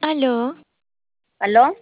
Aló, ¿Aló?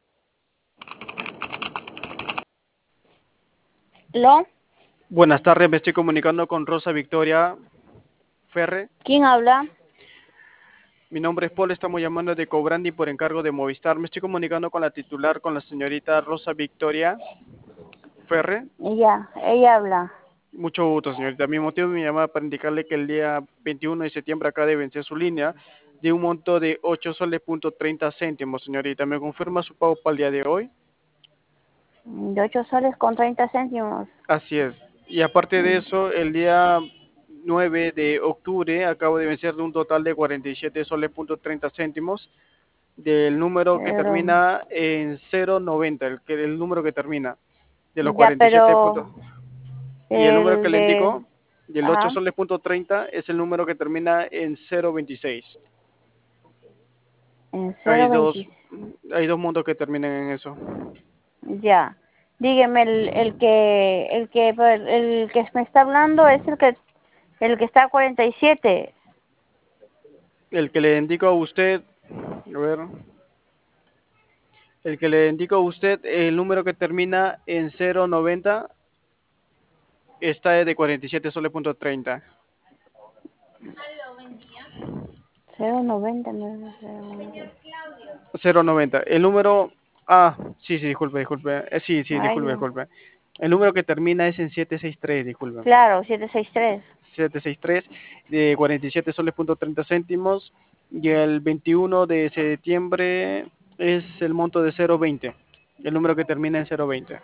¿Aló? Buenas tardes, me estoy comunicando con Rosa Victoria Ferre. ¿Quién habla? Mi nombre es Paul, estamos llamando de Cobrandi por encargo de Movistar. Me estoy comunicando con la titular, con la señorita Rosa Victoria Ferre. Ella habla. Mucho gusto, señorita. Mi motivo de mi llamada para indicarle que el día 21 de septiembre acaba de vencer su línea de un monto de 8 soles punto 30 céntimos, señorita. ¿Me confirma su pago para el día de hoy? De 8 soles con 30 céntimos. Así es. Y aparte de Mm, eso, el día 9 de octubre acabo de vencer de un total de 47 soles punto 30 céntimos del número que Pero, termina en 090, el número que termina de los ya, 47 puntos. pero Y el número que el le de... indico, del 8 Ajá, soles punto 30, es el número que termina en 026. en Hay cero dos, veinte. hay dos mundos que terminan en eso. Ya. Dígame, el que me está hablando es el que está a 47. El que le indico a usted, a ver, el que le indico a usted, el número que termina en 090 está de 47 soles punto 30. 090, no, 090. El número, sí, disculpe. Sí, Ay, no. disculpe. El número que termina es en 763, disculpe. Claro, 763. 763 de 47 soles punto 30 céntimos, y el 21 de septiembre es el monto de 020. El número que termina en 020.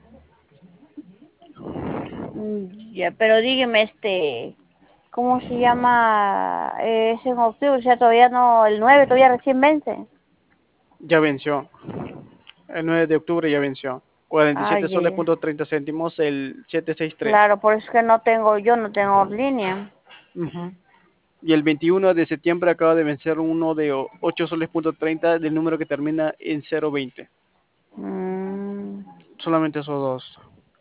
Ya, pero dígame, ¿cómo se llama? Es en octubre, o sea, todavía no, el 9 todavía recién vence. Ya venció. El 9 de octubre ya venció. 47 Ay, soles punto 30 céntimos el 763. claro, por eso es que yo no tengo línea. Ujú. Y el 21 de septiembre acaba de vencer uno de 8 soles punto 30 del número que termina en 020. Mm, Solamente esos dos.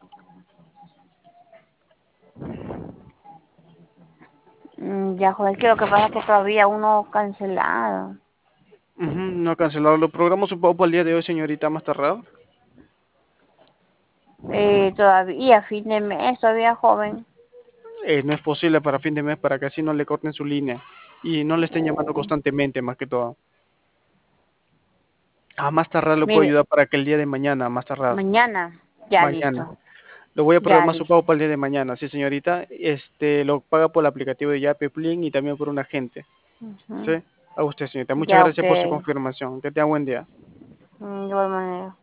ya, joder, que lo que pasa es que todavía uno cancelado. Ujú, no cancelado. Lo programo su pago para el día de hoy, señorita, más tardado. Todavía, fin de mes, todavía joven. No es posible para fin de mes para que así no le corten su línea y no le estén llamando Uh, constantemente, más que todo. Más tardar lo puedo Mire, ayudar para que el día de mañana, más tardar. mañana, ya Mañana. listo, Lo voy a ya programar su listo. pago para el día de mañana, sí, señorita. Lo paga por el aplicativo de Yape Plin y también por un agente. ¿Sí? Ujú. A usted, señorita. Muchas Ya, ok. gracias por su confirmación. Que tenga buen día. De igual manera.